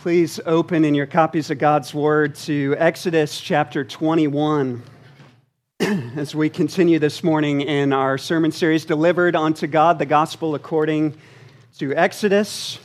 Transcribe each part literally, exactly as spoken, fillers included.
Please open in your copies of God's Word to Exodus chapter twenty-one as we continue this morning in our sermon series, Delivered Unto God, the Gospel According to Exodus.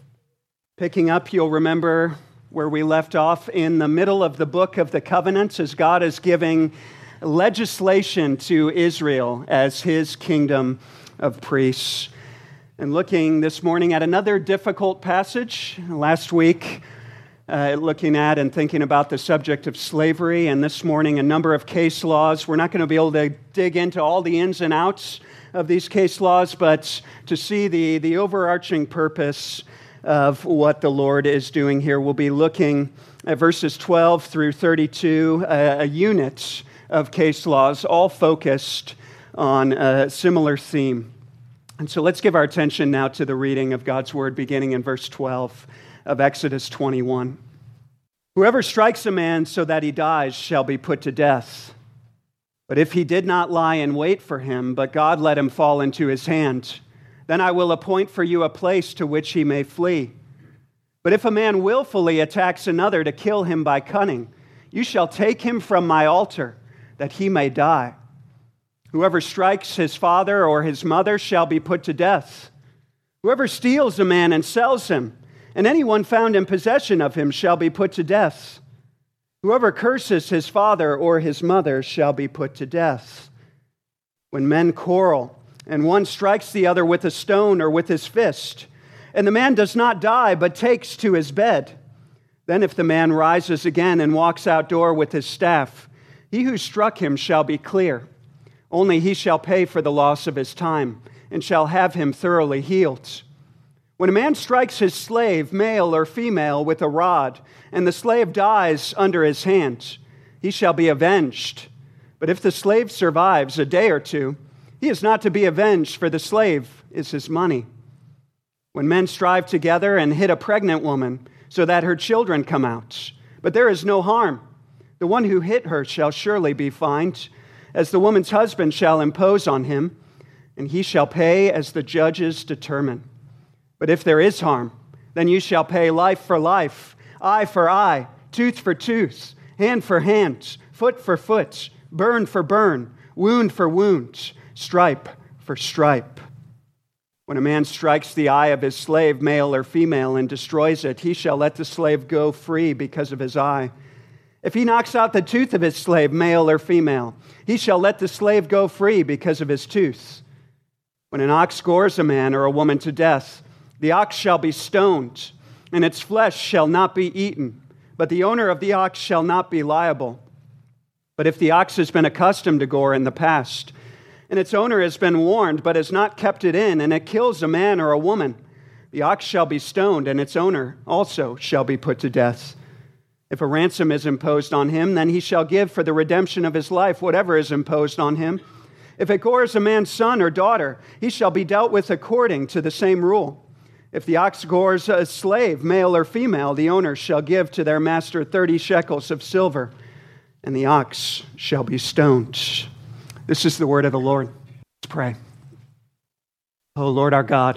Picking up, you'll remember where we left off in the middle of the book of the covenant as God is giving legislation to Israel as his kingdom of priests. And looking this morning at another difficult passage. Last week, uh, looking at and thinking about the subject of slavery, and this morning a number of case laws. We're not going to be able to dig into all the ins and outs of these case laws, but to see the, the overarching purpose of what the Lord is doing here. We'll be looking at verses twelve through thirty-two, a, a unit of case laws, all focused on a similar theme. And so let's give our attention now to the reading of God's Word, beginning in verse twelve of Exodus twenty-one. Whoever strikes a man so that he dies shall be put to death. But if he did not lie in wait for him, but God let him fall into his hand, then I will appoint for you a place to which he may flee. But if a man willfully attacks another to kill him by cunning, you shall take him from my altar, that he may die. Whoever strikes his father or his mother shall be put to death. Whoever steals a man and sells him, and anyone found in possession of him shall be put to death. Whoever curses his father or his mother shall be put to death. When men quarrel, and one strikes the other with a stone or with his fist, and the man does not die but takes to his bed, then if the man rises again and walks outdoor with his staff, he who struck him shall be clear. Only he shall pay for the loss of his time, and shall have him thoroughly healed. When a man strikes his slave, male or female, with a rod, and the slave dies under his hand, he shall be avenged. But if the slave survives a day or two, he is not to be avenged, for the slave is his money. When men strive together and hit a pregnant woman, so that her children come out, but there is no harm, the one who hit her shall surely be fined, as the woman's husband shall impose on him, and he shall pay as the judges determine. But if there is harm, then you shall pay life for life, eye for eye, tooth for tooth, hand for hand, foot for foot, burn for burn, wound for wound, stripe for stripe. When a man strikes the eye of his slave, male or female, and destroys it, he shall let the slave go free because of his eye. If he knocks out the tooth of his slave, male or female, he shall let the slave go free because of his tooth. When an ox gores a man or a woman to death, the ox shall be stoned, and its flesh shall not be eaten, but the owner of the ox shall not be liable. But if the ox has been accustomed to gore in the past, and its owner has been warned, but has not kept it in, and it kills a man or a woman, the ox shall be stoned, and its owner also shall be put to death. If a ransom is imposed on him, then he shall give for the redemption of his life whatever is imposed on him. If it gores a man's son or daughter, he shall be dealt with according to the same rule. If the ox gores a slave, male or female, the owner shall give to their master thirty shekels of silver, and the ox shall be stoned. This is the word of the Lord. Let's pray. Oh, Lord our God,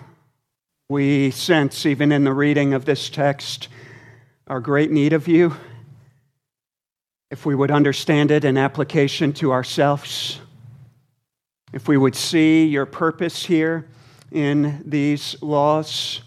we sense even in the reading of this text our great need of you, if we would understand it in application to ourselves, if we would see your purpose here in these laws.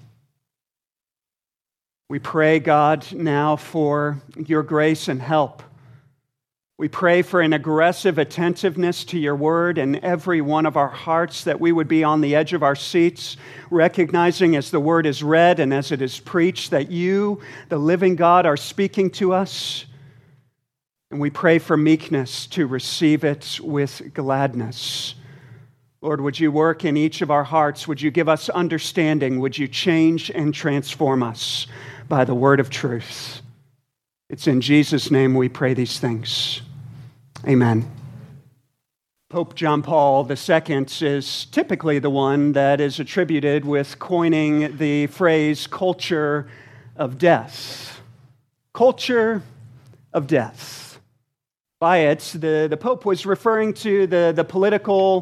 We pray, God, now for your grace and help. We pray for an aggressive attentiveness to your word in every one of our hearts, that we would be on the edge of our seats, recognizing as the word is read and as it is preached that you, the living God, are speaking to us. And we pray for meekness to receive it with gladness. Lord, would you work in each of our hearts? Would you give us understanding? Would you change and transform us by the word of truth? It's in Jesus' name we pray these things. Amen. Pope John Paul the Second is typically the one that is attributed with coining the phrase culture of death. Culture of death. By it, the, the Pope was referring to the, the political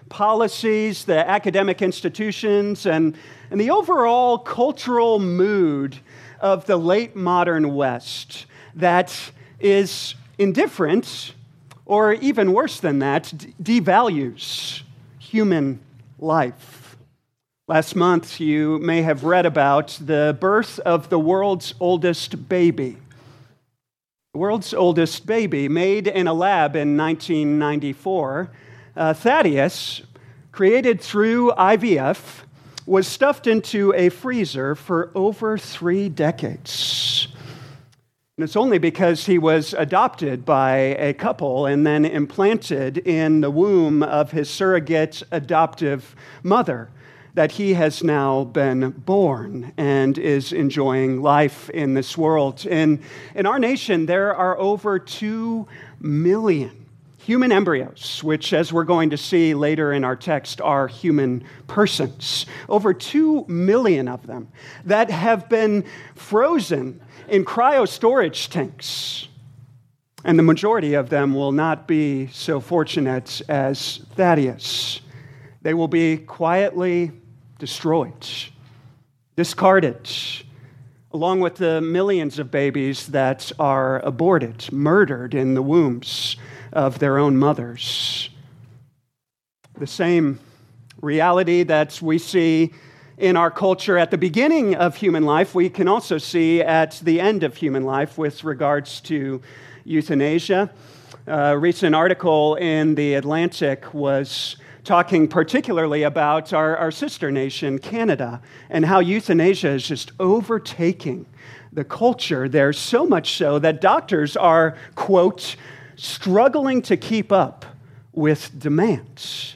policies, the academic institutions, and, and the overall cultural mood of the late modern West that is indifferent, or even worse than that, d- devalues human life. Last month, you may have read about the birth of the world's oldest baby. The world's oldest baby, made in a lab in nineteen ninety-four, uh, Thaddeus, created through I V F, was stuffed into a freezer for over three decades. And it's only because he was adopted by a couple and then implanted in the womb of his surrogate adoptive mother that he has now been born and is enjoying life in this world. In, in our nation, there are over two million human embryos, which, as we're going to see later in our text, are human persons. Over two million of them that have been frozen in cryo-storage tanks. And the majority of them will not be so fortunate as Thaddeus. They will be quietly destroyed, discarded, along with the millions of babies that are aborted, murdered in the wombs of their own mothers. The same reality that we see in our culture at the beginning of human life, we can also see at the end of human life with regards to euthanasia. A recent article in The Atlantic was talking particularly about our, our sister nation, Canada, and how euthanasia is just overtaking the culture there, so much so that doctors are, quote, struggling to keep up with demands.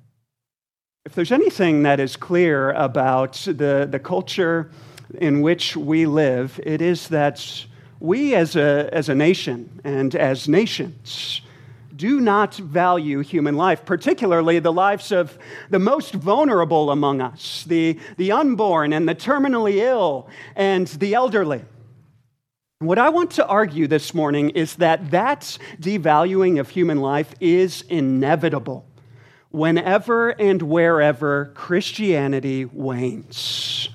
If there's anything that is clear about the, the culture in which we live, it is that we as a, as a nation and as nations do not value human life, particularly the lives of the most vulnerable among us, the, the unborn and the terminally ill and the elderly. What I want to argue this morning is that that devaluing of human life is inevitable whenever and wherever Christianity wanes.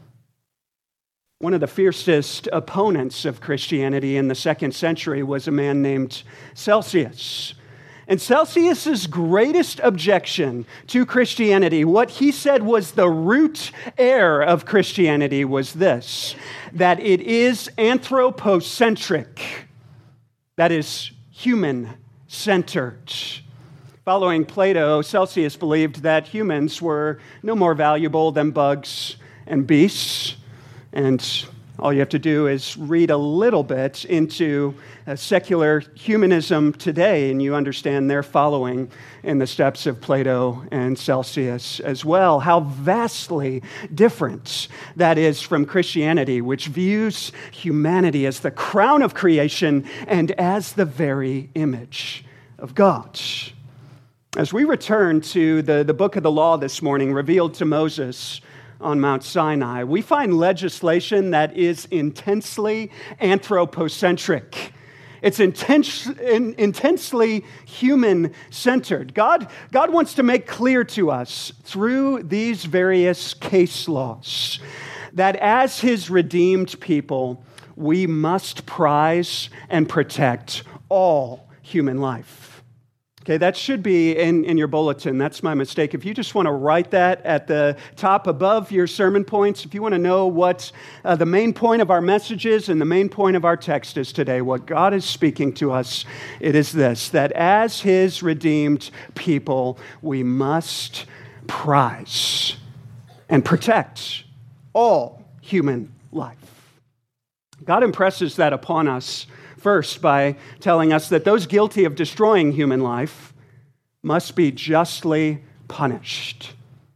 One of the fiercest opponents of Christianity in the second century was a man named Celsius. And Celsius's greatest objection to Christianity, what he said was the root error of Christianity, was this: that it is anthropocentric, that is, human-centered. Following Plato, Celsius believed that humans were no more valuable than bugs and beasts. And all you have to do is read a little bit into uh, secular humanism today, and you understand they're following in the steps of Plato and Celsius as well. How vastly different that is from Christianity, which views humanity as the crown of creation and as the very image of God. As we return to the, the book of the law this morning, revealed to Moses on Mount Sinai, we find legislation that is intensely anthropocentric. It's intense, in, intensely human-centered. God, God wants to make clear to us through these various case laws that as His redeemed people, we must prize and protect all human life. Okay, that should be in, in your bulletin. That's my mistake. If you just want to write that at the top above your sermon points, if you want to know what uh, the main point of our message is and the main point of our text is today, what God is speaking to us, it is this: that as His redeemed people, we must prize and protect all human life. God impresses that upon us first by telling us that those guilty of destroying human life must be justly punished.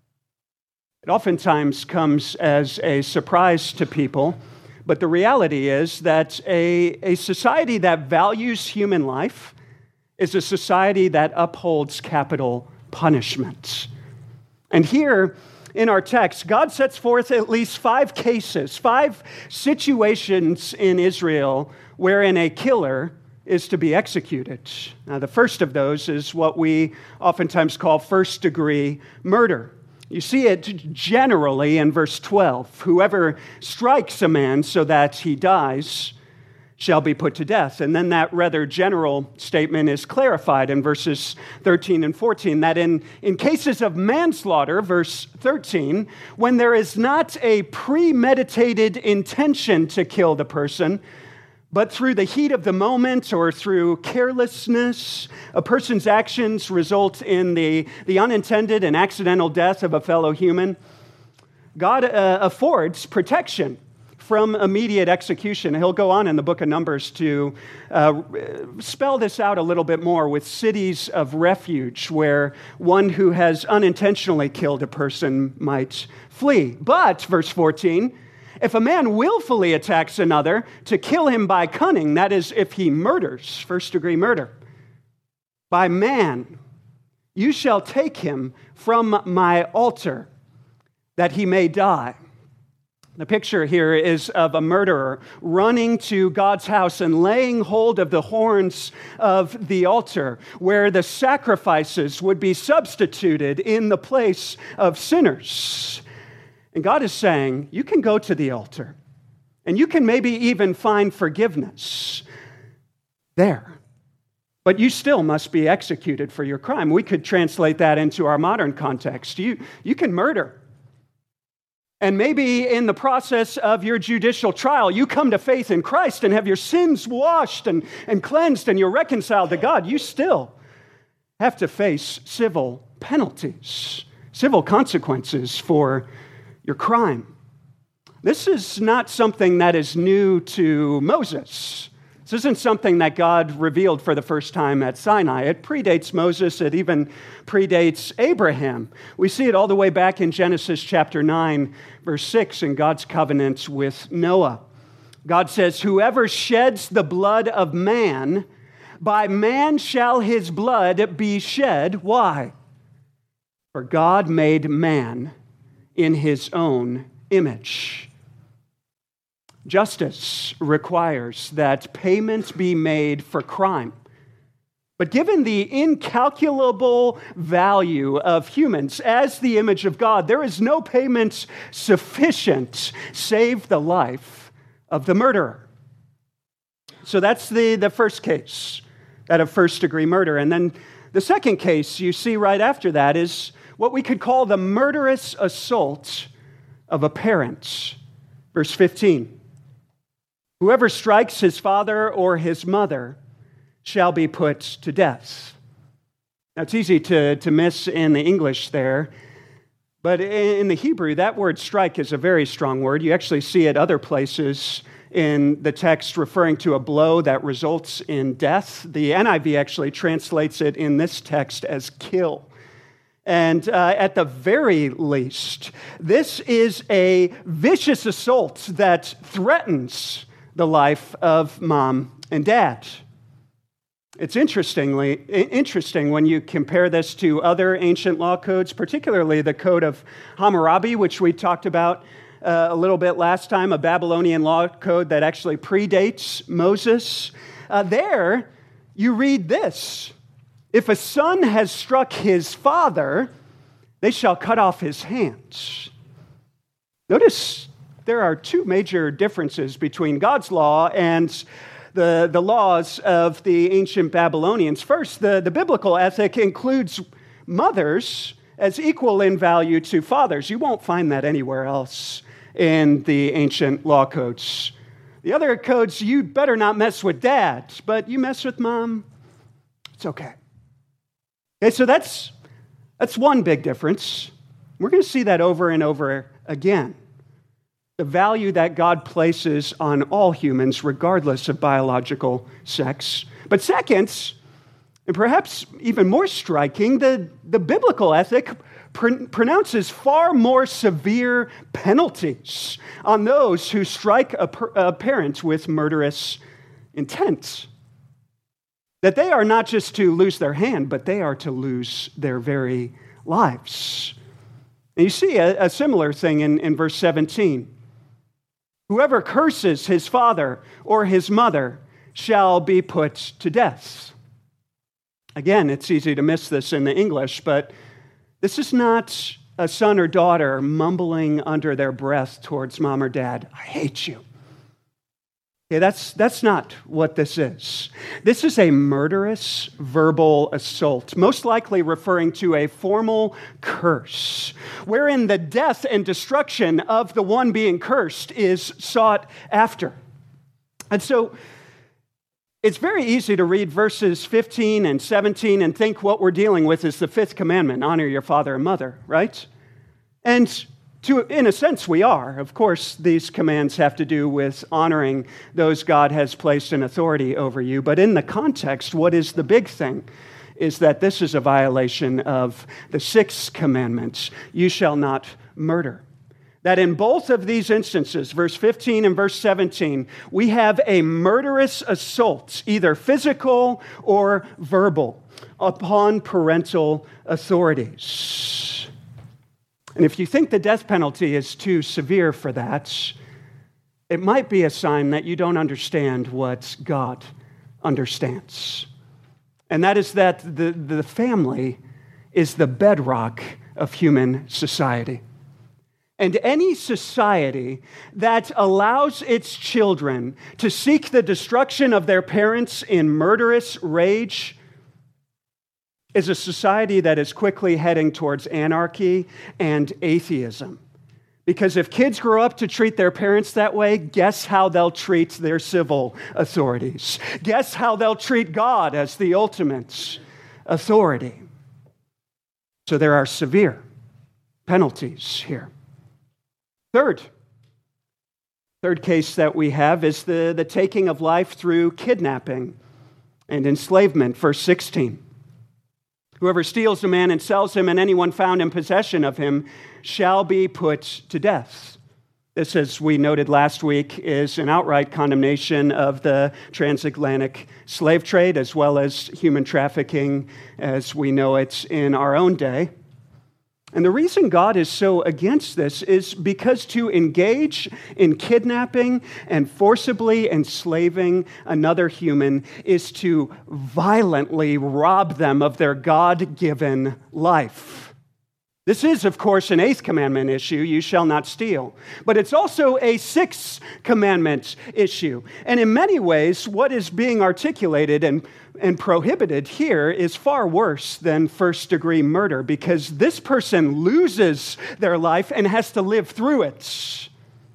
It oftentimes comes as a surprise to people, but the reality is that a, a society that values human life is a society that upholds capital punishment. And here in our text, God sets forth at least five cases, five situations in Israel wherein a killer is to be executed. Now, the first of those is what we oftentimes call first-degree murder. You see it generally in verse twelve. Whoever strikes a man so that he dies shall be put to death. And then that rather general statement is clarified in verses thirteen and fourteen, that in, in cases of manslaughter, verse thirteen, when there is not a premeditated intention to kill the person, but through the heat of the moment or through carelessness, a person's actions result in the, the unintended and accidental death of a fellow human, God uh, affords protection from immediate execution. He'll go on in the book of Numbers to uh, spell this out a little bit more with cities of refuge where one who has unintentionally killed a person might flee. But, verse fourteen, if a man willfully attacks another to kill him by cunning, that is, if he murders, first-degree murder, by man, you shall take him from my altar that he may die. The picture here is of a murderer running to God's house and laying hold of the horns of the altar where the sacrifices would be substituted in the place of sinners. And God is saying, you can go to the altar and you can maybe even find forgiveness there, but you still must be executed for your crime. We could translate that into our modern context. You, you can murder. And maybe in the process of your judicial trial, you come to faith in Christ and have your sins washed and, and cleansed and you're reconciled to God. You still have to face civil penalties, civil consequences for your crime. This is not something that is new to Moses. This isn't something that God revealed for the first time at Sinai. It predates Moses. It even predates Abraham. We see it all the way back in Genesis chapter nine, verse six, in God's covenant with Noah. God says, whoever sheds the blood of man, by man shall his blood be shed. Why? For God made man in his own image. Justice requires that payment be made for crime. But given the incalculable value of humans as the image of God, there is no payment sufficient save the life of the murderer. So that's the, the first case, that of first-degree murder. And then the second case you see right after that is what we could call the murderous assault of a parent. Verse fifteen. Whoever strikes his father or his mother shall be put to death. Now, it's easy to, to miss in the English there, but in the Hebrew, that word strike is a very strong word. You actually see it other places in the text referring to a blow that results in death. The N I V actually translates it in this text as kill. And uh, at the very least, this is a vicious assault that threatens the life of mom and dad. It's interestingly interesting when you compare this to other ancient law codes, particularly the Code of Hammurabi, which we talked about uh, a little bit last time, a Babylonian law code that actually predates Moses. Uh, there, you read this. If a son has struck his father, they shall cut off his hands. Notice there are two major differences between God's law and the, the laws of the ancient Babylonians. First, the, the biblical ethic includes mothers as equal in value to fathers. You won't find that anywhere else in the ancient law codes. The other codes, you better not mess with dad, but you mess with mom, it's okay. Okay, so that's, that's one big difference. We're going to see that over and over again. The value that God places on all humans, regardless of biological sex. But second, and perhaps even more striking, the, the biblical ethic pr- pronounces far more severe penalties on those who strike a, per- a parent with murderous intent. That they are not just to lose their hand, but they are to lose their very lives. And you see a, a similar thing in, in verse seventeen. Whoever curses his father or his mother shall be put to death. Again, it's easy to miss this in the English, but this is not a son or daughter mumbling under their breath towards mom or dad, I hate you. Okay, that's, that's not what this is. This is a murderous verbal assault, most likely referring to a formal curse, wherein the death and destruction of the one being cursed is sought after. And so it's very easy to read verses fifteen and seventeen and think what we're dealing with is the fifth commandment, honor your father and mother, right? And to, in a sense, we are. Of course, these commands have to do with honoring those God has placed in authority over you. But in the context, what is the big thing is that this is a violation of the sixth commandment, you shall not murder. That in both of these instances, verse fifteen and verse seventeen, we have a murderous assault, either physical or verbal, upon parental authorities. And if you think the death penalty is too severe for that, it might be a sign that you don't understand what God understands. And that is that the, the family is the bedrock of human society. And any society that allows its children to seek the destruction of their parents in murderous rage is a society that is quickly heading towards anarchy and atheism. Because if kids grow up to treat their parents that way, guess how they'll treat their civil authorities? Guess how they'll treat God as the ultimate authority? So there are severe penalties here. Third, third case that we have is the, the taking of life through kidnapping and enslavement, verse sixteen. Whoever steals a man and sells him, and anyone found in possession of him, shall be put to death. This, as we noted last week, is an outright condemnation of the transatlantic slave trade, as well as human trafficking as we know it in our own day. And the reason God is so against this is because to engage in kidnapping and forcibly enslaving another human is to violently rob them of their God-given life. This is, of course, an eighth commandment issue, you shall not steal. But it's also a sixth commandment issue. And in many ways, what is being articulated and, and prohibited here is far worse than first-degree murder, because this person loses their life and has to live through it.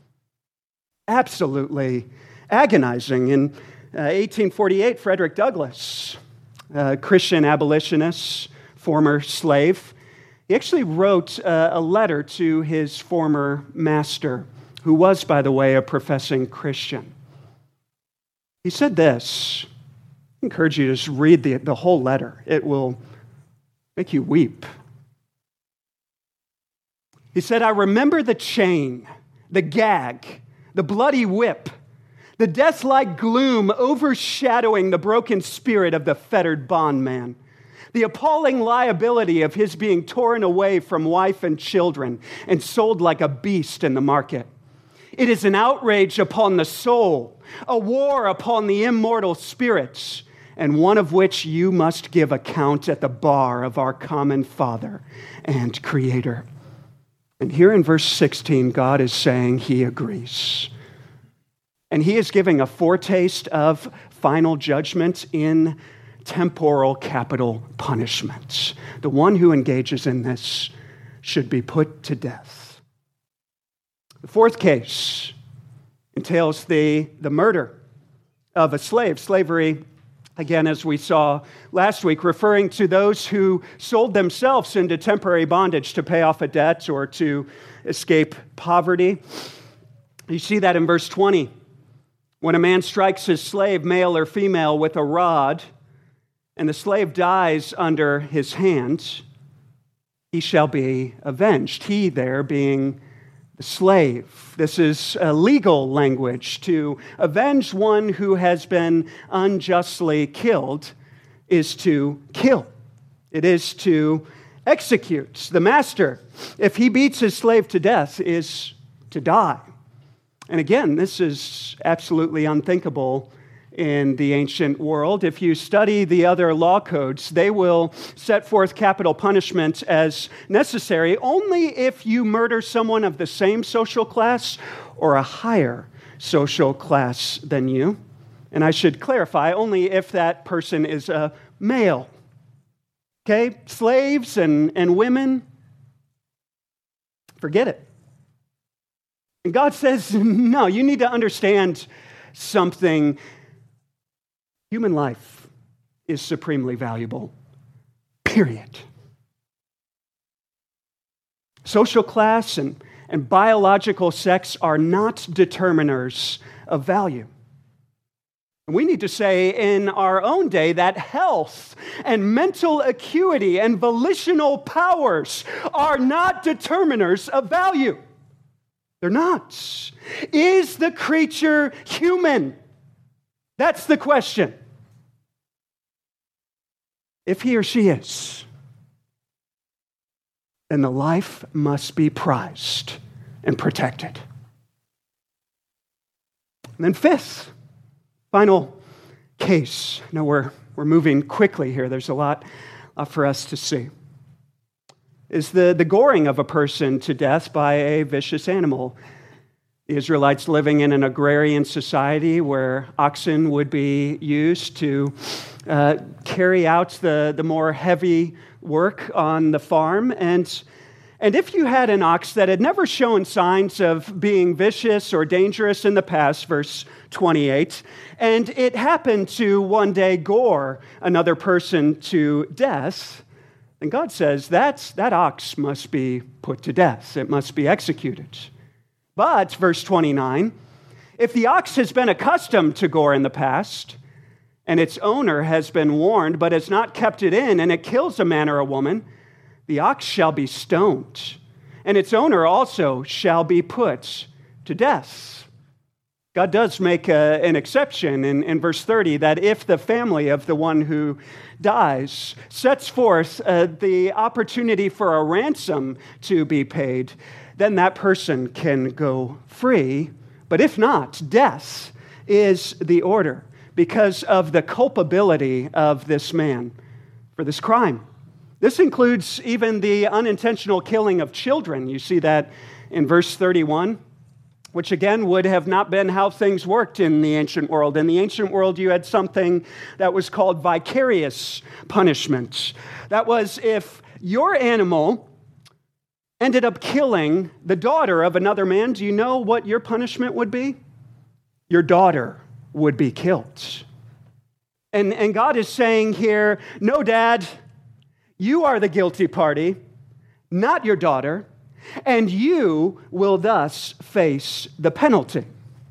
Absolutely agonizing. In uh, eighteen forty-eight, Frederick Douglass, a Christian abolitionist, former slave, he actually wrote uh, a letter to his former master, who was, by the way, a professing Christian. He said this. I encourage you to just read the, the whole letter. It will make you weep. He said, I remember the chain, the gag, the bloody whip, the death-like gloom overshadowing the broken spirit of the fettered bondman. The appalling liability of his being torn away from wife and children and sold like a beast in the market. It is an outrage upon the soul, a war upon the immortal spirits, and one of which you must give account at the bar of our common Father and Creator. And here in verse sixteen, God is saying he agrees. And he is giving a foretaste of final judgment in temporal capital punishment. The one who engages in this should be put to death. The fourth case entails the, the murder of a slave. Slavery, again, as we saw last week, referring to those who sold themselves into temporary bondage to pay off a debt or to escape poverty. You see that in verse twenty. When a man strikes his slave, male or female, with a rod, and the slave dies under his hand, he shall be avenged. He there being the slave. This is a legal language. To avenge one who has been unjustly killed is to kill. It is to execute. The master, if he beats his slave to death, is to die. And again, this is absolutely unthinkable in the ancient world. If you study the other law codes, they will set forth capital punishment as necessary only if you murder someone of the same social class or a higher social class than you. And I should clarify, only if that person is a male. Okay? Slaves and, and women, forget it. And God says, no, you need to understand something. Human life is supremely valuable, period. Social class and, and biological sex are not determiners of value. And we need to say in our own day that health and mental acuity and volitional powers are not determiners of value. They're not. Is the creature human? That's the question. If he or she is, then the life must be prized and protected. And then fifth, final case. No, we're, we're moving quickly here. There's a lot uh, for us to see. Is the, the goring of a person to death by a vicious animal. The Israelites living in an agrarian society where oxen would be used to uh, carry out the, the more heavy work on the farm. And, and if you had an ox that had never shown signs of being vicious or dangerous in the past, verse twenty-eight, and it happened to one day gore another person to death, then God says that's, that ox must be put to death. It must be executed. But, verse twenty-nine, if the ox has been accustomed to gore in the past, and its owner has been warned but has not kept it in, and it kills a man or a woman, the ox shall be stoned, and its owner also shall be put to death. God does make a, an exception in, in verse thirty that if the family of the one who dies sets forth uh, the opportunity for a ransom to be paid, then that person can go free. But if not, death is the order because of the culpability of this man for this crime. This includes even the unintentional killing of children. You see that in verse thirty-one. Which again would have not been how things worked in the ancient world. In the ancient world, you had something that was called vicarious punishment. That was if your animal ended up killing the daughter of another man, do you know what your punishment would be? Your daughter would be killed. And, and God is saying here, no, Dad, you are the guilty party, not your daughter. And you will thus face the penalty.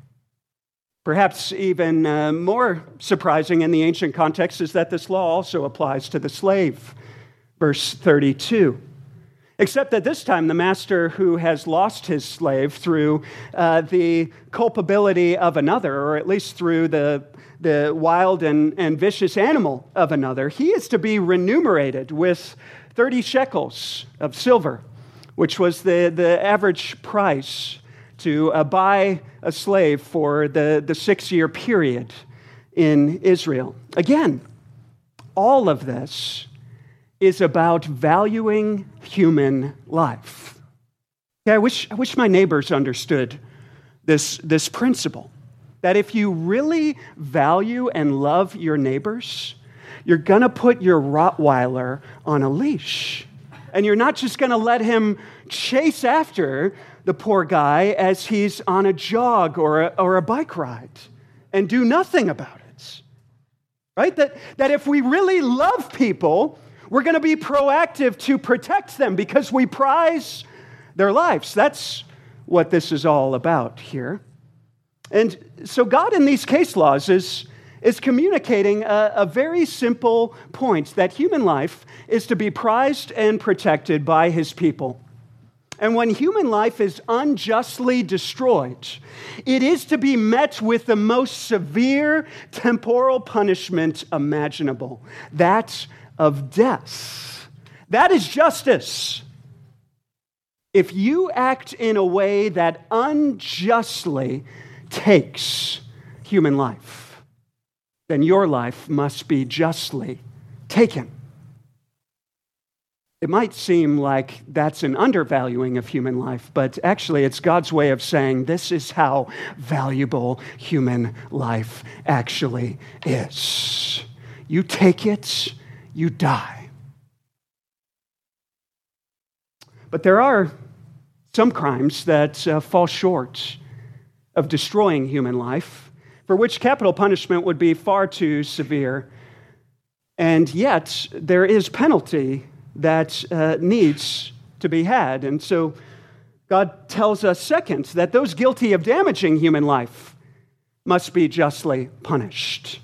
Perhaps even uh, more surprising in the ancient context is that this law also applies to the slave. Verse thirty-two. Except that this time the master who has lost his slave through uh, the culpability of another, or at least through the, the wild and, and vicious animal of another, he is to be remunerated with thirty shekels of silver, which was the, the average price to uh, buy a slave for the, the six-year period in Israel. Again, all of this is about valuing human life. Okay, I wish, I wish my neighbors understood this, this principle, that if you really value and love your neighbors, you're going to put your Rottweiler on a leash. And you're not just going to let him chase after the poor guy as he's on a jog or a, or a bike ride and do nothing about it, right? That, that if we really love people, we're going to be proactive to protect them because we prize their lives. That's what this is all about here. And so God in these case laws is is communicating a, a very simple point, that human life is to be prized and protected by his people. And when human life is unjustly destroyed, it is to be met with the most severe temporal punishment imaginable, that of death. That is justice. If you act in a way that unjustly takes human life, then your life must be justly taken. It might seem like that's an undervaluing of human life, but actually it's God's way of saying this is how valuable human life actually is. You take it, you die. But there are some crimes that uh, fall short of destroying human life, for which capital punishment would be far too severe. And yet, there is penalty that uh, needs to be had. And so, God tells us, second, that those guilty of damaging human life must be justly punished.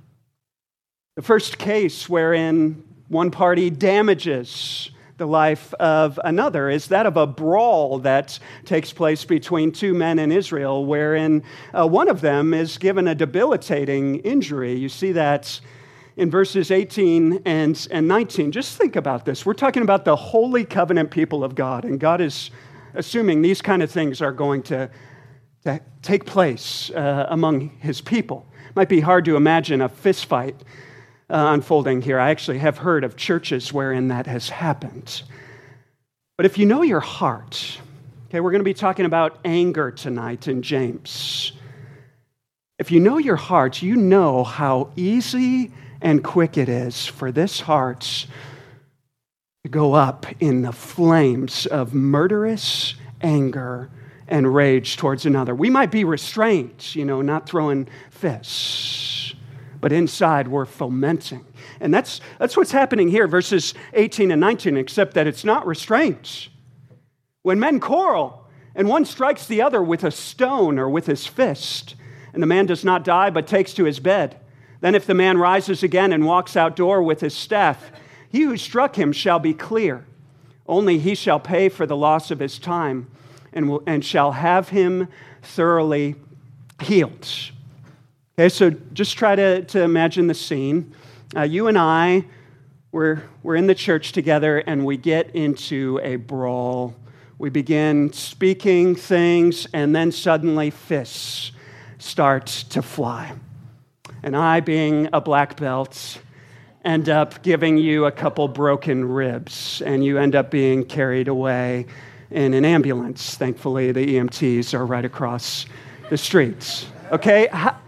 The first case wherein one party damages the life of another is that of a brawl that takes place between two men in Israel, wherein uh, one of them is given a debilitating injury. You see that in verses eighteen and, and nineteen. Just think about this. We're talking about the holy covenant people of God, and God is assuming these kind of things are going to, to take place uh, among his people. It might be hard to imagine a fist fight Uh, unfolding here. I actually have heard of churches wherein that has happened. But if you know your heart, okay, we're going to be talking about anger tonight in James. If you know your heart, you know how easy and quick it is for this heart to go up in the flames of murderous anger and rage towards another. We might be restrained, you know, not throwing fists, but inside we're fomenting. And that's, that's what's happening here, verses eighteen and nineteen, except that it's not restraint. When men quarrel, and one strikes the other with a stone or with his fist, and the man does not die, but takes to his bed, then if the man rises again and walks outdoor with his staff, he who struck him shall be clear. Only he shall pay for the loss of his time, and, will, and shall have him thoroughly healed. Okay, so just try to, to imagine the scene. Uh, you and I, we're, we're in the church together, and we get into a brawl. We begin speaking things, and then suddenly fists start to fly. And I, being a black belt, end up giving you a couple broken ribs, and you end up being carried away in an ambulance. Thankfully, the E M Ts are right across the streets. Okay? How,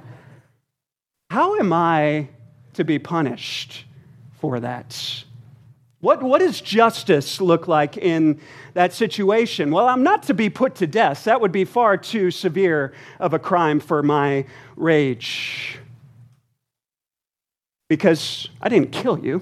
How am I to be punished for that? What, what does justice look like in that situation? Well, I'm not to be put to death. That would be far too severe of a crime for my rage. Because I didn't kill you.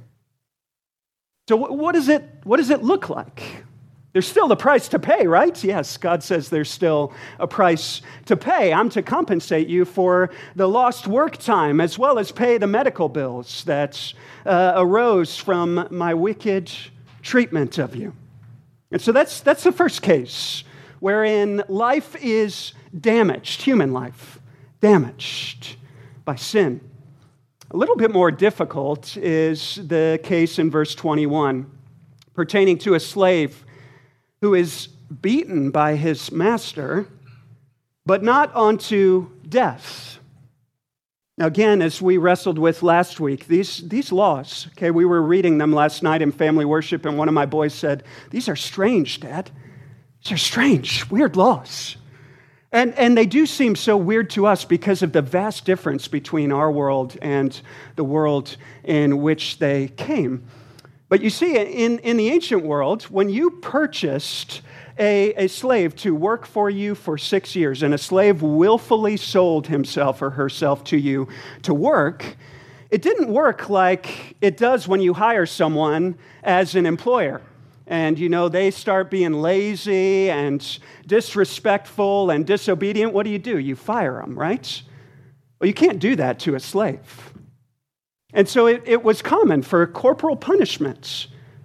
So what does it, what does it look like? There's still the price to pay, right? Yes, God says there's still a price to pay. I'm to compensate you for the lost work time, as well as pay the medical bills that uh, arose from my wicked treatment of you. And so that's, that's the first case, wherein life is damaged, human life, damaged by sin. A little bit more difficult is the case in verse twenty-one, pertaining to a slave who is beaten by his master, but not unto death. Now again, as we wrestled with last week, these, these laws, okay, we were reading them last night in family worship, and one of my boys said, "These are strange, Dad. These are strange, weird laws." And, and they do seem so weird to us because of the vast difference between our world and the world in which they came. But you see, in, in the ancient world, when you purchased a, a slave to work for you for six years, and a slave willfully sold himself or herself to you to work, it didn't work like it does when you hire someone as an employer. And, you know, they start being lazy and disrespectful and disobedient. What do you do? You fire them, right? Well, you can't do that to a slave. And so it, it was common for corporal punishments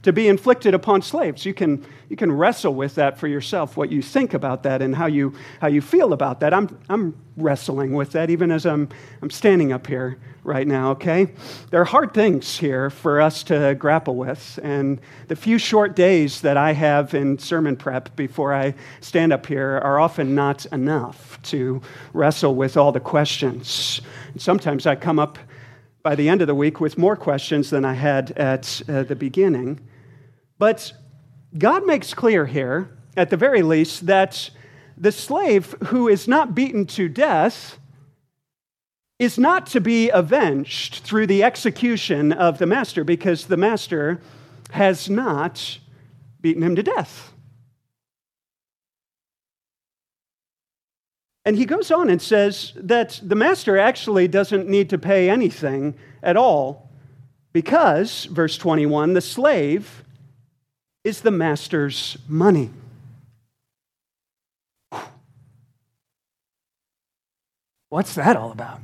to be inflicted upon slaves. You can, you can wrestle with that for yourself, what you think about that and how you, how you feel about that. I'm, I'm wrestling with that even as I'm, I'm standing up here right now, okay? There are hard things here for us to grapple with, and the few short days that I have in sermon prep before I stand up here are often not enough to wrestle with all the questions. And sometimes I come up by the end of the week with more questions than I had at uh, the beginning. But God makes clear here, at the very least, that the slave who is not beaten to death is not to be avenged through the execution of the master, because the master has not beaten him to death. And he goes on and says that the master actually doesn't need to pay anything at all because, verse twenty-one, the slave is the master's money. What's that all about?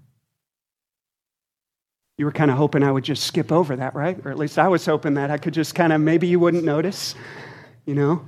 You were kind of hoping I would just skip over that, right? Or at least I was hoping that I could just kind of, maybe you wouldn't notice, you know?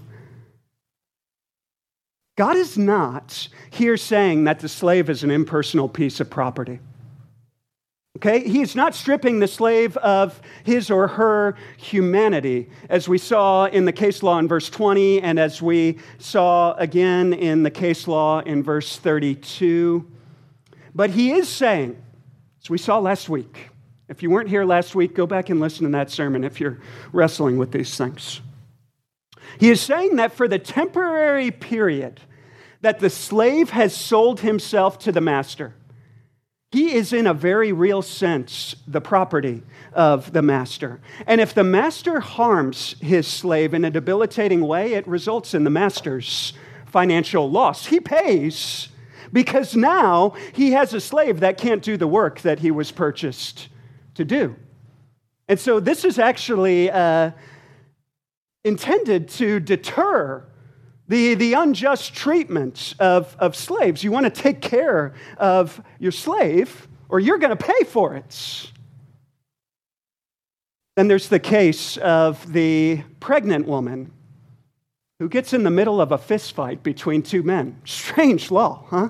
God is not here saying that the slave is an impersonal piece of property. Okay? He is not stripping the slave of his or her humanity, as we saw in the case law in verse twenty, and as we saw again in the case law in verse thirty-two. But he is saying, as we saw last week, if you weren't here last week, go back and listen to that sermon if you're wrestling with these things. He is saying that for the temporary period that the slave has sold himself to the master, he is in a very real sense the property of the master. And if the master harms his slave in a debilitating way, it results in the master's financial loss. He pays because now he has a slave that can't do the work that he was purchased to do. And so this is actually uh, intended to deter The, the unjust treatment of, of slaves. You want to take care of your slave, or you're going to pay for it. Then there's the case of the pregnant woman who gets in the middle of a fist fight between two men. Strange law, huh?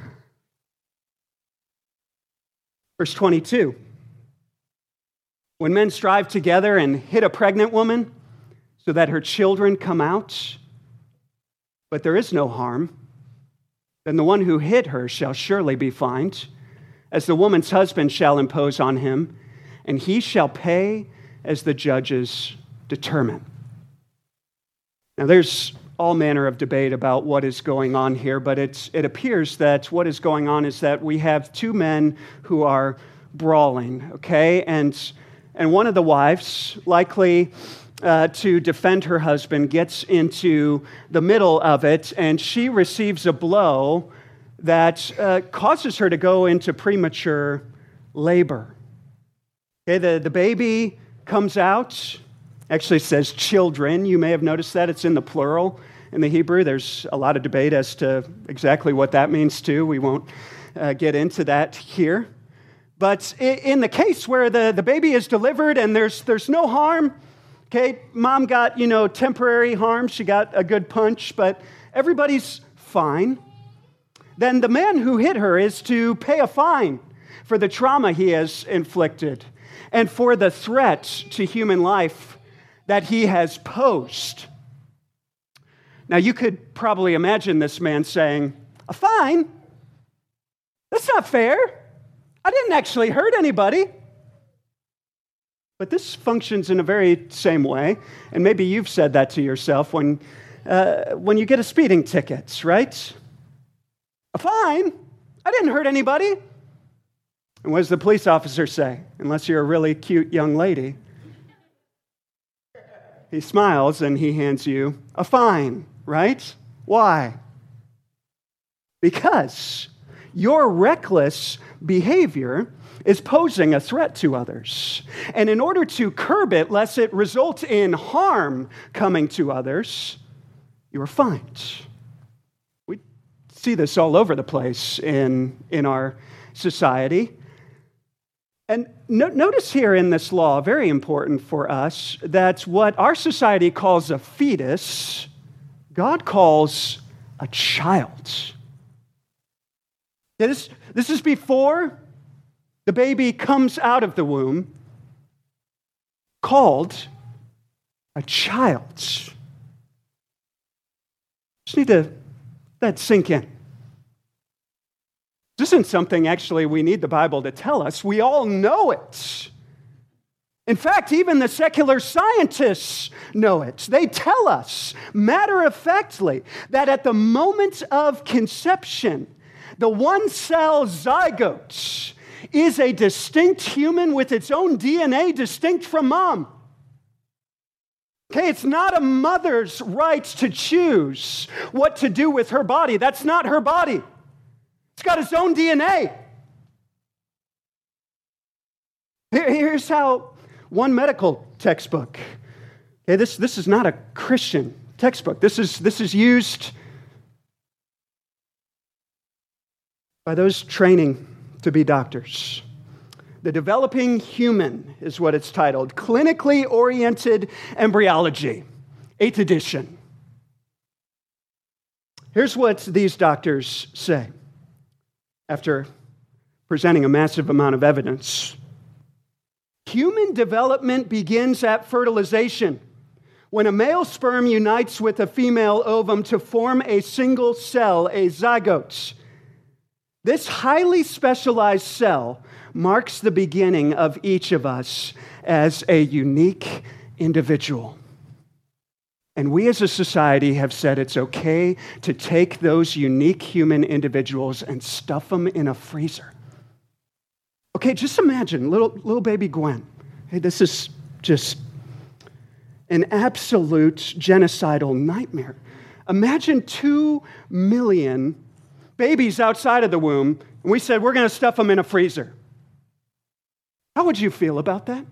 Verse twenty-two. When men strive together and hit a pregnant woman so that her children come out, but there is no harm, then the one who hit her shall surely be fined, as the woman's husband shall impose on him, and he shall pay as the judges determine. Now, there's all manner of debate about what is going on here, but it's, it appears that what is going on is that we have two men who are brawling, okay? And, and one of the wives, likely Uh, to defend her husband, gets into the middle of it, and she receives a blow that uh, causes her to go into premature labor. Okay, the, the baby comes out, actually says children. You may have noticed that. It's in the plural in the Hebrew. There's a lot of debate as to exactly what that means too. We won't uh, get into that here. But in the case where the, the baby is delivered and there's, there's no harm, okay, mom got, you know, temporary harm. She got a good punch, but everybody's fine. Then the man who hit her is to pay a fine for the trauma he has inflicted and for the threat to human life that he has posed. Now, you could probably imagine this man saying, "A fine? That's not fair. I didn't actually hurt anybody." But this functions in a very same way, and maybe you've said that to yourself when, uh, when you get a speeding ticket, right? "A fine? I didn't hurt anybody." And what does the police officer say? Unless you're a really cute young lady. He smiles and he hands you a fine, right? Why? Because your reckless behavior is posing a threat to others. And in order to curb it, lest it result in harm coming to others, you are fined. We see this all over the place in, in our society. And no, notice here in this law, very important for us, that what our society calls a fetus, God calls a child. Yeah, this, this is before the baby comes out of the womb, called a child. Just need to let that sink in. This isn't something actually we need the Bible to tell us. We all know it. In fact, even the secular scientists know it. They tell us, matter-of-factly, that at the moment of conception, the one-cell zygote is a distinct human with its own D N A distinct from mom. Okay, it's not a mother's right to choose what to do with her body. That's not her body. It's got its own D N A. Here's how one medical textbook, okay, this, this is not a Christian textbook. This is, this is used by those training to be doctors. The Developing Human is what it's titled. Clinically Oriented Embryology, eighth edition. Here's what these doctors say after presenting a massive amount of evidence. Human development begins at fertilization, when a male sperm unites with a female ovum to form a single cell, a zygote. This highly specialized cell marks the beginning of each of us as a unique individual. And we as a society have said it's okay to take those unique human individuals and stuff them in a freezer. Okay, just imagine little, little baby Gwen. Hey, this is just an absolute genocidal nightmare. Imagine two million babies outside of the womb, and we said we're going to stuff them in a freezer. How would you feel about that?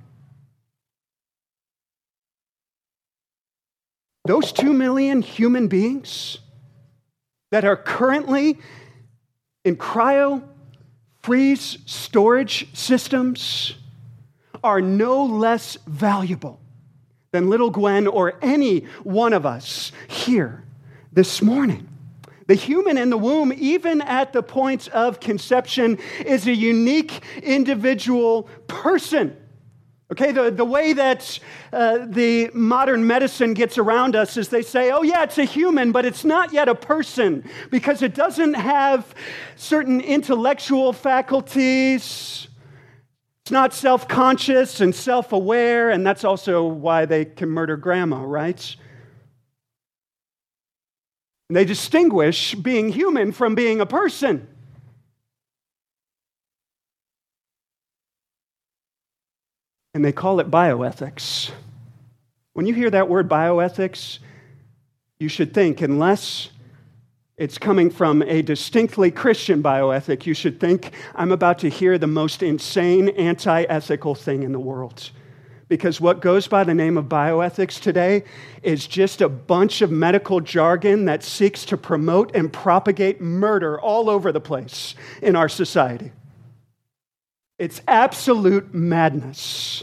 Those two million human beings that are currently in cryo freeze storage systems are no less valuable than little Gwen or any one of us here this morning. The human in the womb, even at the point of conception, is a unique individual person. Okay, the, the way that uh, the modern medicine gets around us is they say, oh yeah, it's a human, but it's not yet a person because it doesn't have certain intellectual faculties. It's not self-conscious and self-aware, and that's also why they can murder grandma, right? And they distinguish being human from being a person. And they call it bioethics. When you hear that word bioethics, you should think, unless it's coming from a distinctly Christian bioethic, you should think, I'm about to hear the most insane, anti-ethical thing in the world. Because what goes by the name of bioethics today is just a bunch of medical jargon that seeks to promote and propagate murder all over the place in our society. It's absolute madness.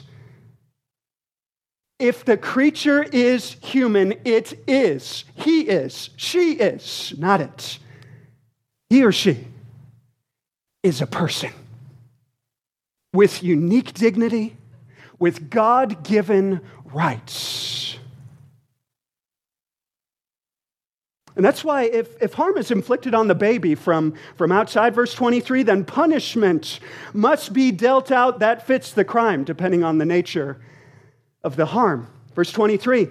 If the creature is human, it is. He is. She is. Not it. He or she is a person with unique dignity, with God-given rights. And that's why if, if harm is inflicted on the baby from, from outside verse twenty-three, then punishment must be dealt out that fits the crime, depending on the nature of the harm. Verse twenty-three,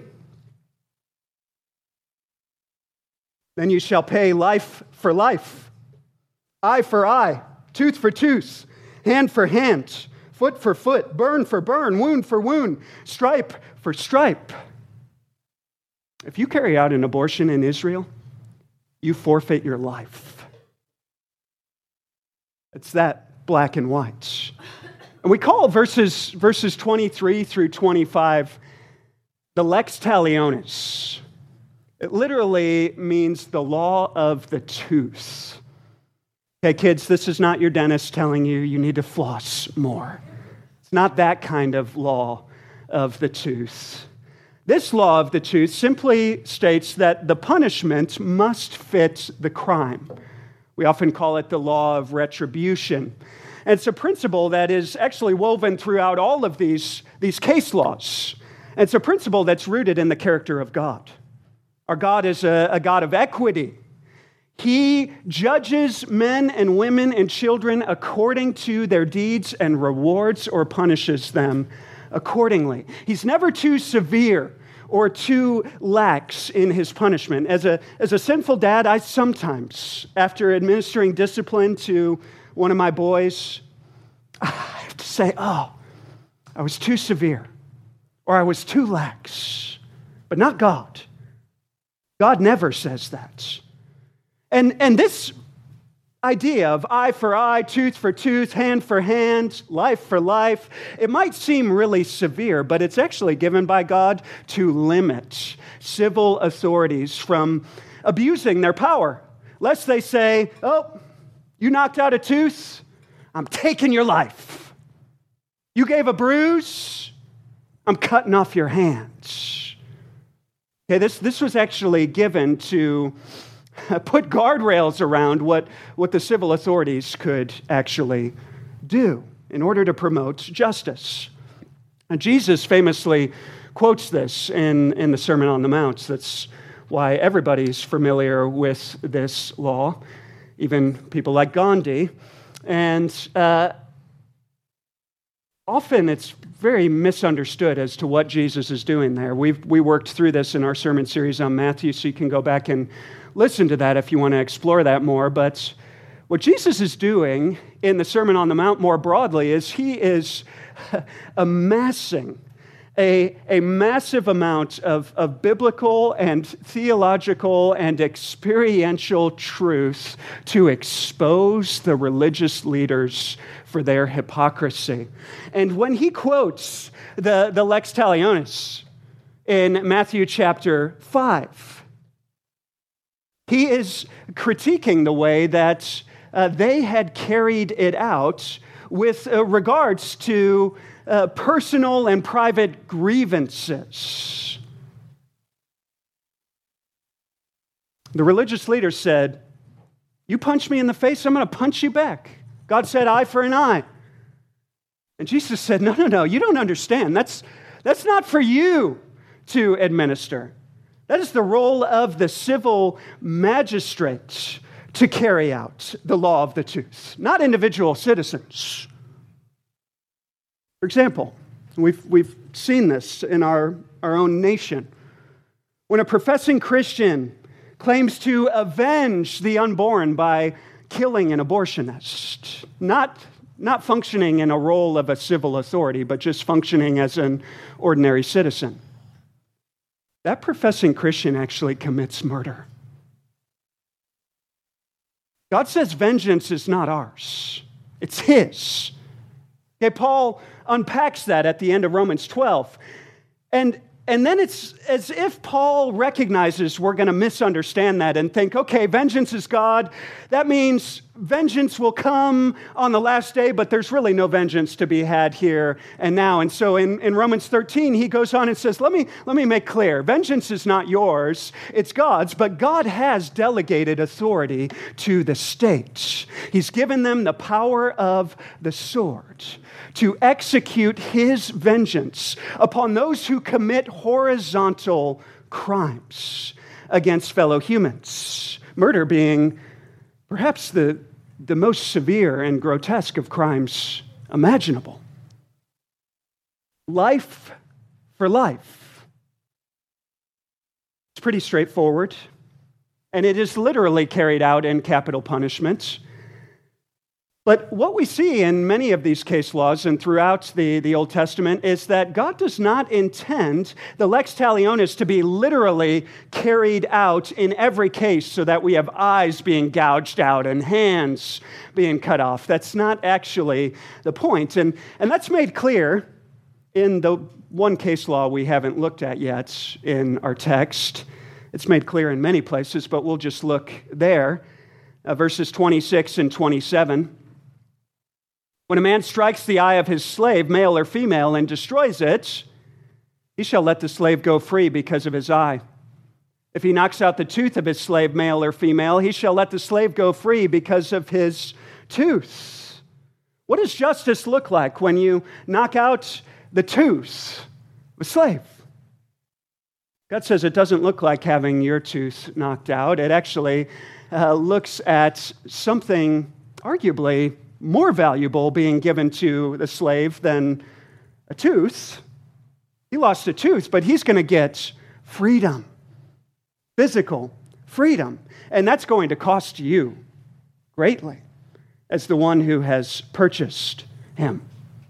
then you shall pay life for life, eye for eye, tooth for tooth, hand for hand, foot for foot, burn for burn, wound for wound, stripe for stripe. If you carry out an abortion in Israel, you forfeit your life. It's that black and white. And we call verses, verses twenty-three through twenty-five the lex talionis. It literally means the law of the tooth. Okay, kids, this is not your dentist telling you you need to floss more. It's not that kind of law of the tooth. This law of the tooth simply states that the punishment must fit the crime. We often call it the law of retribution. And it's a principle that is actually woven throughout all of these, these case laws. And it's a principle that's rooted in the character of God. Our God is a, a God of equity. He judges men and women and children according to their deeds and rewards or punishes them accordingly. He's never too severe or too lax in his punishment. As a, as a sinful dad, I sometimes, after administering discipline to one of my boys, I have to say, oh, I was too severe or I was too lax. But not God. God never says that. And, and this idea of eye for eye, tooth for tooth, hand for hand, life for life, it might seem really severe, but it's actually given by God to limit civil authorities from abusing their power, lest they say, oh, you knocked out a tooth, I'm taking your life. You gave a bruise, I'm cutting off your hands. Okay, this, this was actually given to put guardrails around what, what the civil authorities could actually do in order to promote justice. And Jesus famously quotes this in, in the Sermon on the Mount. That's why everybody's familiar with this law, even people like Gandhi. And uh, often it's very misunderstood as to what Jesus is doing there. We've we worked through this in our sermon series on Matthew, so you can go back and listen to that if you want to explore that more. But what Jesus is doing in the Sermon on the Mount more broadly is he is amassing a, a massive amount of, of biblical and theological and experiential truth to expose the religious leaders for their hypocrisy. And when he quotes the, the Lex Talionis in Matthew chapter five, he is critiquing the way that uh, they had carried it out with uh, regards to uh, personal and private grievances. The religious leaders said, you punch me in the face, I'm going to punch you back. God said eye for an eye. And Jesus said, no, no, no, you don't understand. That's, that's not for you to administer. That is the role of the civil magistrate to carry out the law of the tooth, not individual citizens. For example, we've, we've seen this in our, our own nation. When a professing Christian claims to avenge the unborn by killing an abortionist, not, not functioning in a role of a civil authority, but just functioning as an ordinary citizen, that professing Christian actually commits murder. God says vengeance is not ours. It's his. Okay, Paul unpacks that at the end of Romans twelve. And, and then it's as if Paul recognizes we're going to misunderstand that and think, okay, vengeance is God. That means vengeance will come on the last day, but there's really no vengeance to be had here and now. And so in, in Romans thirteen, he goes on and says, let me, let me make clear, vengeance is not yours, it's God's, but God has delegated authority to the states. He's given them the power of the sword to execute his vengeance upon those who commit horizontal crimes against fellow humans. Murder being perhaps the, the most severe and grotesque of crimes imaginable. Life for life. It's pretty straightforward, and it is literally carried out in capital punishment. But what we see in many of these case laws and throughout the, the Old Testament is that God does not intend the lex talionis to be literally carried out in every case so that we have eyes being gouged out and hands being cut off. That's not actually the point. And, and that's made clear in the one case law we haven't looked at yet in our text. It's made clear in many places, but we'll just look there. Uh, verses twenty-six and twenty-seven. When a man strikes the eye of his slave, male or female, and destroys it, he shall let the slave go free because of his eye. If he knocks out the tooth of his slave, male or female, he shall let the slave go free because of his tooth. What does justice look like when you knock out the tooth of a slave? God says it doesn't look like having your tooth knocked out. It actually uh, looks at something arguably more valuable being given to the slave than a tooth. He lost a tooth, but he's going to get freedom, physical freedom. And that's going to cost you greatly as the one who has purchased him.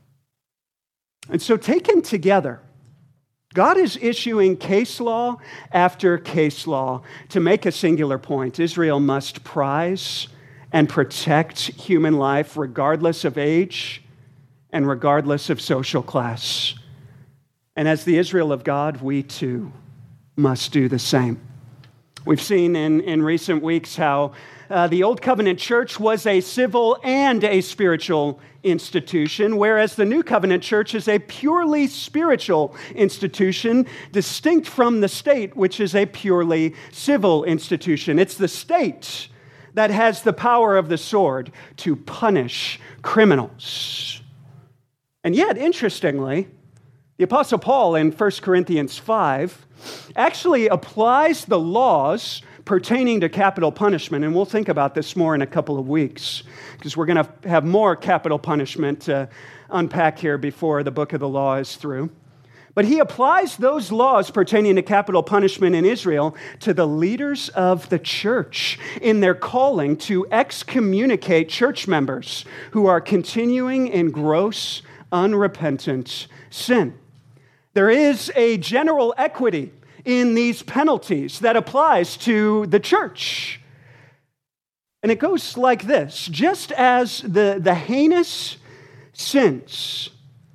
And so taken together, God is issuing case law after case law to make a singular point. Israel must prize and protect human life regardless of age and regardless of social class. And as the Israel of God, we too must do the same. We've seen in, in recent weeks how uh, the Old Covenant church was a civil and a spiritual institution, whereas the New Covenant church is a purely spiritual institution, distinct from the state, which is a purely civil institution. It's the state that has the power of the sword to punish criminals. And yet, interestingly, the Apostle Paul in First Corinthians five actually applies the laws pertaining to capital punishment, and we'll think about this more in a couple of weeks, because we're going to have more capital punishment to unpack here before the book of the law is through. But he applies those laws pertaining to capital punishment in Israel to the leaders of the church in their calling to excommunicate church members who are continuing in gross, unrepentant sin. There is a general equity in these penalties that applies to the church. And it goes like this: just as the, the heinous sins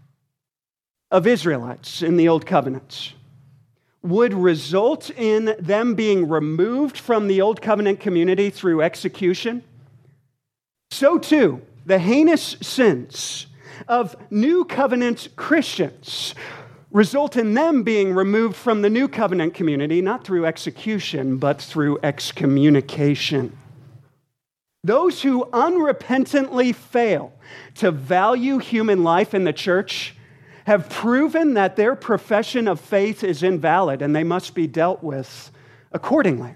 of Israelites in the Old Covenant would result in them being removed from the Old Covenant community through execution, so too the heinous sins of New Covenant Christians result in them being removed from the New Covenant community, not through execution, but through excommunication. Those who unrepentantly fail to value human life in the church have proven that their profession of faith is invalid and they must be dealt with accordingly.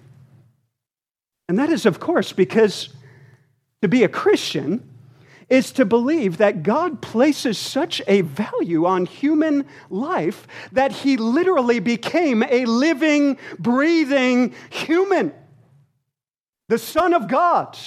And that is, of course, because to be a Christian is to believe that God places such a value on human life that he literally became a living, breathing human. The Son of God,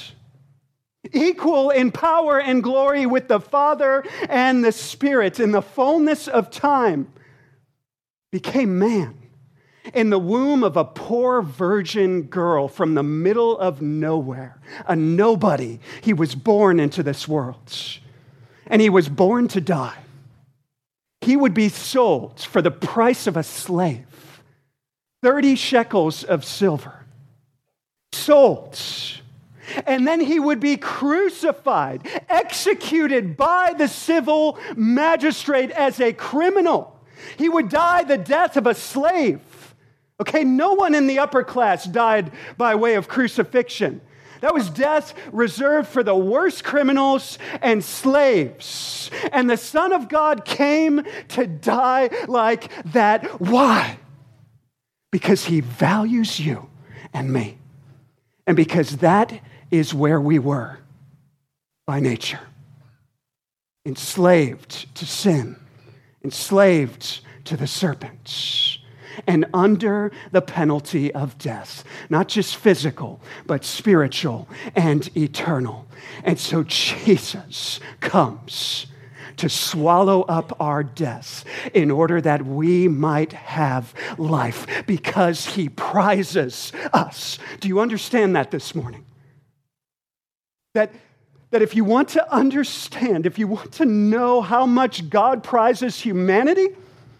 equal in power and glory with the Father and the Spirit in the fullness of time, became man in the womb of a poor virgin girl from the middle of nowhere, a nobody. He was born into this world, and he was born to die. He would be sold for the price of a slave, thirty shekels of silver, sold. And then he would be crucified, executed by the civil magistrate as a criminal. He would die the death of a slave. Okay, no one in the upper class died by way of crucifixion. That was death reserved for the worst criminals and slaves. And the Son of God came to die like that. Why? Because he values you and me. And because that is where we were by nature. Enslaved to sin. Enslaved to the serpent. And under the penalty of death, not just physical, but spiritual and eternal. And so Jesus comes to swallow up our death in order that we might have life, because he prizes us. Do you understand that this morning? That, that if you want to understand, if you want to know how much God prizes humanity,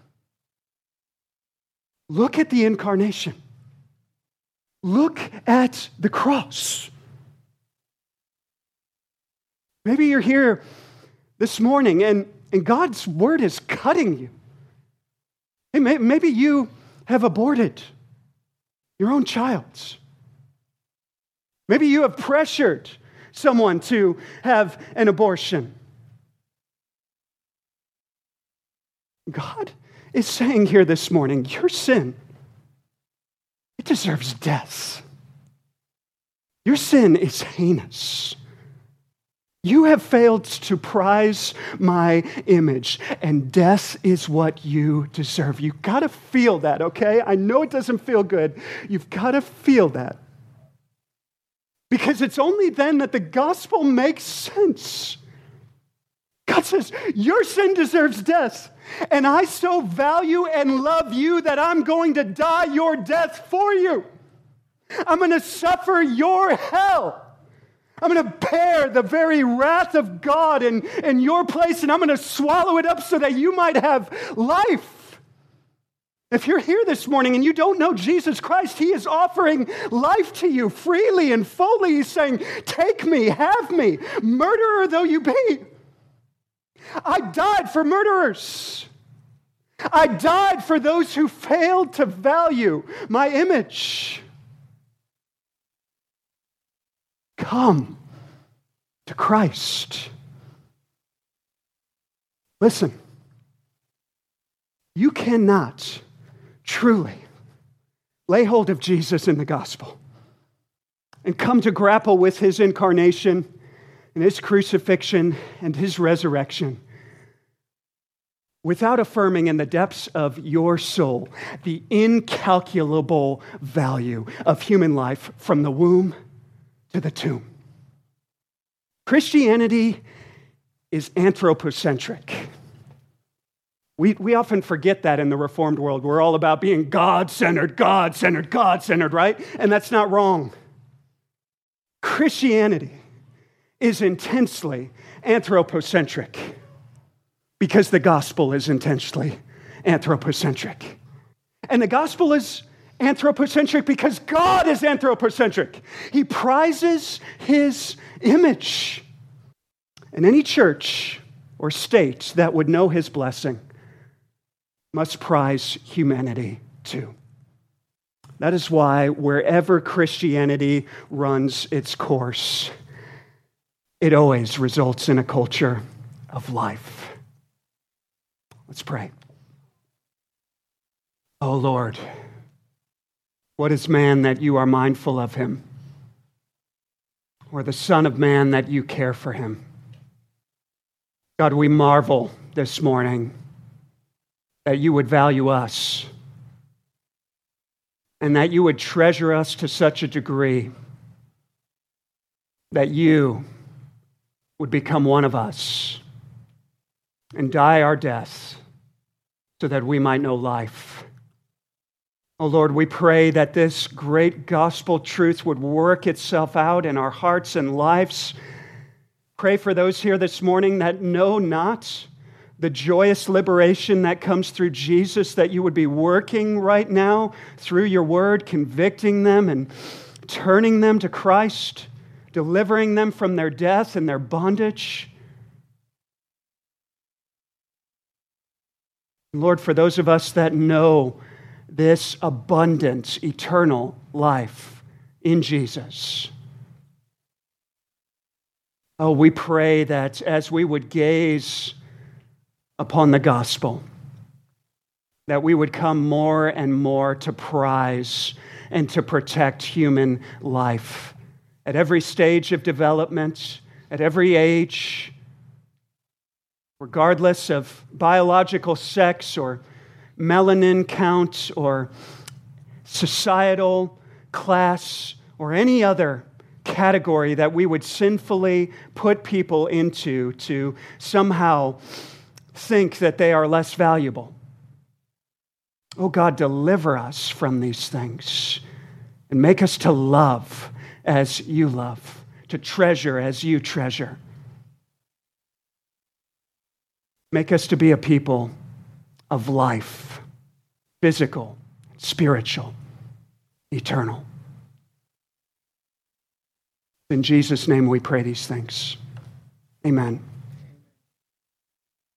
look at the incarnation. Look at the cross. Maybe you're here this morning, and, and God's word is cutting you. Hey, may, maybe you have aborted your own child. Maybe you have pressured someone to have an abortion. God is saying here this morning, your sin, it deserves death. Your sin is heinous. You have failed to prize my image, and death is what you deserve. You've got to feel that, okay? I know it doesn't feel good. You've got to feel that. Because it's only then that the gospel makes sense. God says, your sin deserves death, and I so value and love you that I'm going to die your death for you. I'm going to suffer your hell. I'm going to bear the very wrath of God in, in your place, and I'm going to swallow it up so that you might have life. If you're here this morning and you don't know Jesus Christ, He is offering life to you freely and fully. He's saying, take me, have me, murderer though you be. I died for murderers. I died for those who failed to value my image. Come to Christ. Listen, you cannot truly lay hold of Jesus in the gospel and come to grapple with His incarnation and His crucifixion and His resurrection without affirming in the depths of your soul the incalculable value of human life from the womb to the tomb. Christianity is anthropocentric. We, we often forget that in the Reformed world. We're all about being God-centered, God-centered, God-centered, right? And that's not wrong. Christianity is intensely anthropocentric because the gospel is intensely anthropocentric. And the gospel is anthropocentric because God is anthropocentric. He prizes His image. And any church or state that would know His blessing must prize humanity too. That is why wherever Christianity runs its course, it always results in a culture of life. Let's pray. Oh Lord, what is man that you are mindful of him? Or the Son of Man that you care for him? God, we marvel this morning that you would value us and that you would treasure us to such a degree that you would become one of us and die our death so that we might know life. Oh Lord, we pray that this great gospel truth would work itself out in our hearts and lives. Pray for those here this morning that know not the joyous liberation that comes through Jesus, that you would be working right now through your word, convicting them and turning them to Christ, delivering them from their death and their bondage. Lord, for those of us that know this abundant, eternal life in Jesus, oh, we pray that as we would gaze upon the gospel, that we would come more and more to prize and to protect human life at every stage of development, at every age, regardless of biological sex or melanin count or societal class or any other category that we would sinfully put people into to somehow think that they are less valuable. Oh God, deliver us from these things and make us to love as you love, to treasure as you treasure. Make us to be a people of life, physical, spiritual, eternal. In Jesus' name we pray these things. Amen.